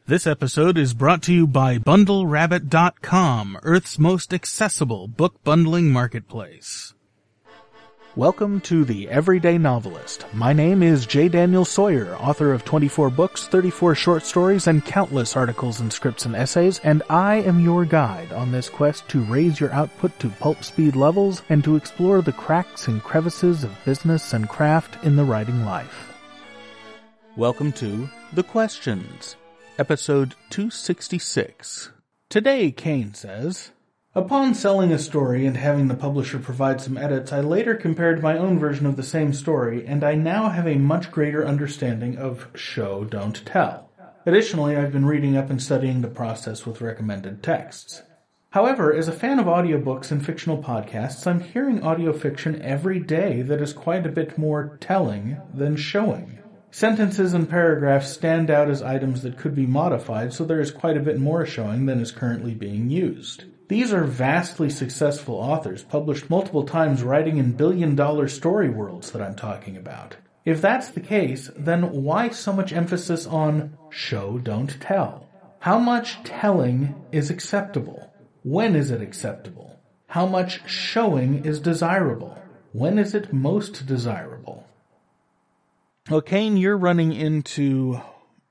This episode is brought to you by BundleRabbit.com, Earth's most accessible book bundling marketplace. Welcome to The Everyday Novelist. My name is J. Daniel Sawyer, author of 24 books, 34 short stories, and countless articles and scripts and essays, and I am your guide on this quest to raise your output to pulp speed levels and to explore the cracks and crevices of business and craft in the writing life. Welcome to The Questions, episode 266. Today, Kane says, upon selling a story and having the publisher provide some edits, I later compared my own version of the same story, and I now have a much greater understanding of show, don't tell. Additionally, I've been reading up and studying the process with recommended texts. However, as a fan of audiobooks and fictional podcasts, I'm hearing audio fiction every day that is quite a bit more telling than showing. Sentences and paragraphs stand out as items that could be modified, so there is quite a bit more showing than is currently being used. These are vastly successful authors, published multiple times, writing in billion-dollar story worlds that I'm talking about. If that's the case, then why so much emphasis on show, don't tell? How much telling is acceptable? When is it acceptable? How much showing is desirable? When is it most desirable? Well, Kane, you're running into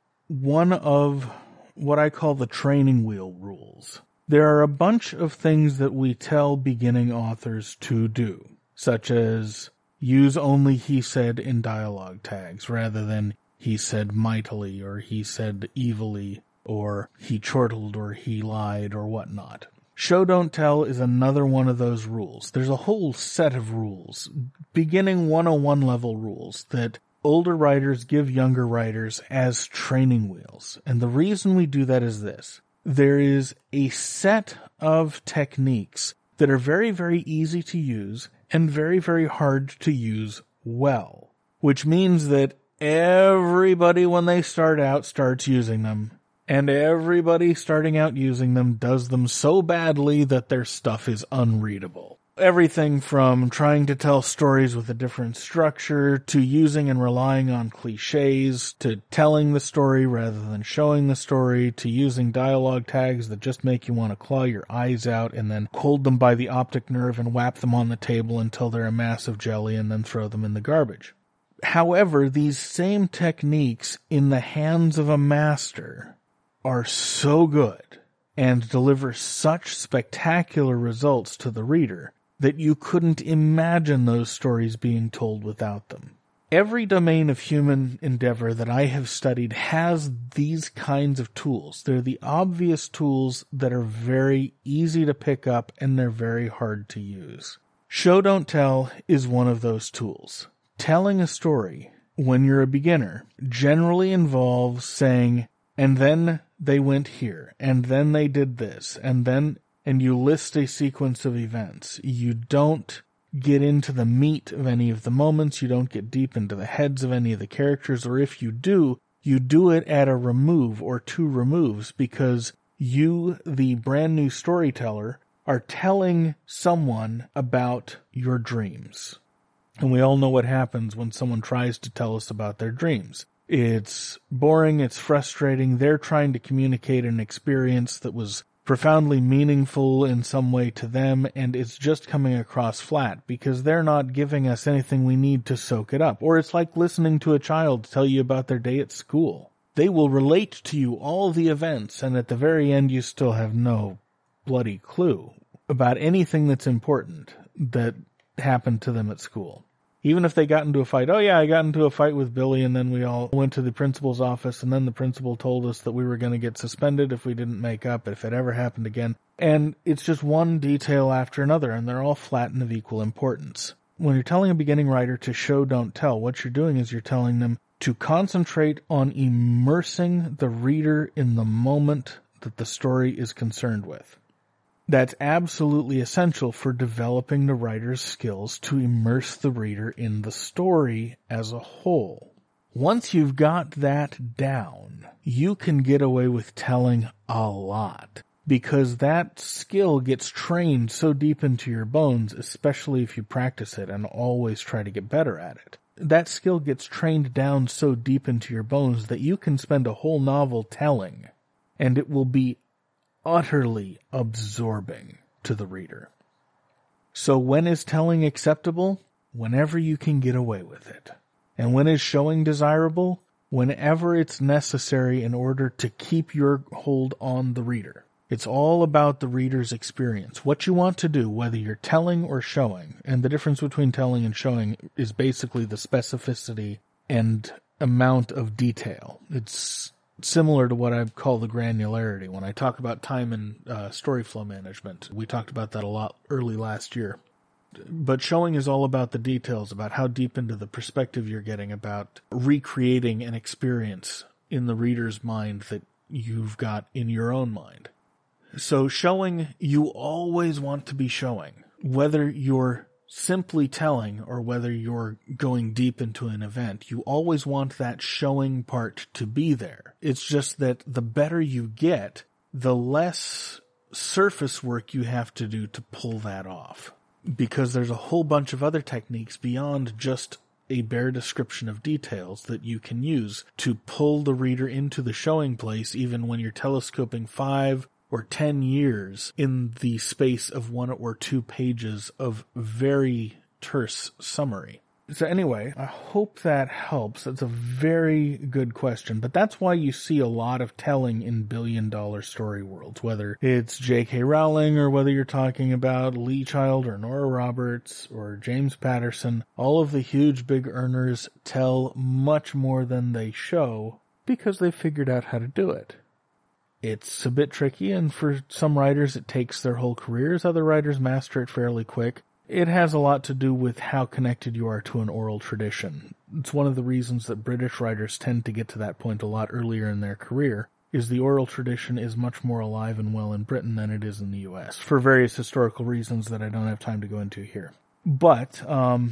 one of what I call the training wheel rules. There are a bunch of things that we tell beginning authors to do, such as use only he said in dialogue tags rather than he said mightily or he said evilly or he chortled or he lied or whatnot. Show don't tell is another one of those rules. There's a whole set of rules, beginning 101 level rules that older writers give younger writers as training wheels. And the reason we do that is this. There is a set of techniques that are very, very easy to use and very, very hard to use well, which means that everybody, when they start out, starts using them, and everybody starting out using them does them so badly that their stuff is unreadable. Everything from trying to tell stories with a different structure, to using and relying on cliches, to telling the story rather than showing the story, to using dialogue tags that just make you want to claw your eyes out and then hold them by the optic nerve and whap them on the table until they're a mass of jelly and then throw them in the garbage. However, these same techniques in the hands of a master are so good and deliver such spectacular results to the reader that you couldn't imagine those stories being told without them. Every domain of human endeavor that I have studied has these kinds of tools. They're the obvious tools that are very easy to pick up and they're very hard to use. Show don't tell is one of those tools. Telling a story, when you're a beginner, generally involves saying, and then they went here, and then they did this, and you list a sequence of events. You don't get into the meat of any of the moments. You don't get deep into the heads of any of the characters. Or if you do it at a remove or two removes because you, the brand new storyteller, are telling someone about your dreams. And we all know what happens when someone tries to tell us about their dreams. It's boring. It's frustrating. They're trying to communicate an experience that was profoundly meaningful in some way to them, and it's just coming across flat because they're not giving us anything we need to soak it up. Or it's like listening to a child tell you about their day at school. They will relate to you all the events, and at the very end you still have no bloody clue about anything that's important that happened to them at school. Even if they got into a fight, oh yeah, I got into a fight with Billy and then we all went to the principal's office and then the principal told us that we were going to get suspended if we didn't make up, if it ever happened again. And it's just one detail after another and they're all flat and of equal importance. When you're telling a beginning writer to show don't tell, what you're doing is you're telling them to concentrate on immersing the reader in the moment that the story is concerned with. That's absolutely essential for developing the writer's skills to immerse the reader in the story as a whole. Once you've got that down, you can get away with telling a lot, because that skill gets trained so deep into your bones, especially if you practice it and always try to get better at it. That skill gets trained down so deep into your bones that you can spend a whole novel telling and it will be utterly absorbing to the reader. So when is telling acceptable? Whenever you can get away with it. And when is showing desirable? Whenever it's necessary in order to keep your hold on the reader. It's all about the reader's experience. What you want to do, whether you're telling or showing, and the difference between telling and showing is basically the specificity and amount of detail. It's similar to what I call the granularity. When I talk about time and story flow management, we talked about that a lot early last year. But showing is all about the details, about how deep into the perspective you're getting, about recreating an experience in the reader's mind that you've got in your own mind. So showing, you always want to be showing, whether you're simply telling or whether you're going deep into an event. You always want that showing part to be there. It's just that the better you get, the less surface work you have to do to pull that off. Because there's a whole bunch of other techniques beyond just a bare description of details that you can use to pull the reader into the showing place, even when you're telescoping 5 or 10 years in the space of 1 or 2 pages of very terse summary. So anyway, I hope that helps. That's a very good question, but that's why you see a lot of telling in billion-dollar story worlds, whether it's J.K. Rowling or whether you're talking about Lee Child or Nora Roberts or James Patterson. All of the huge big earners tell much more than they show because they figured out how to do it. It's a bit tricky, and for some writers it takes their whole careers. Other writers master it fairly quick. It has a lot to do with how connected you are to an oral tradition. It's one of the reasons that British writers tend to get to that point a lot earlier in their career, is the oral tradition is much more alive and well in Britain than it is in the US, for various historical reasons that I don't have time to go into here. But,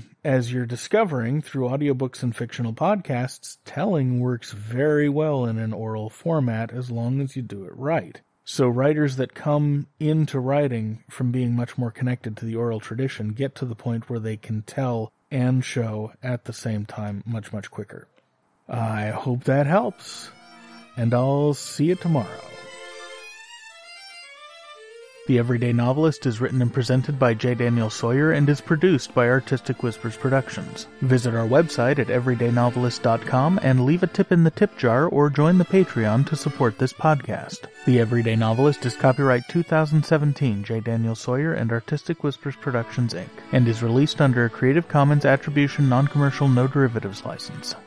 as you're discovering through audiobooks and fictional podcasts, telling works very well in an oral format as long as you do it right. So writers that come into writing from being much more connected to the oral tradition get to the point where they can tell and show at the same time much, much quicker. I hope that helps, and I'll see you tomorrow. The Everyday Novelist is written and presented by J. Daniel Sawyer and is produced by Artistic Whispers Productions. Visit our website at everydaynovelist.com and leave a tip in the tip jar or join the Patreon to support this podcast. The Everyday Novelist is copyright 2017 J. Daniel Sawyer and Artistic Whispers Productions, Inc., and is released under a Creative Commons Attribution Non-Commercial No Derivatives license.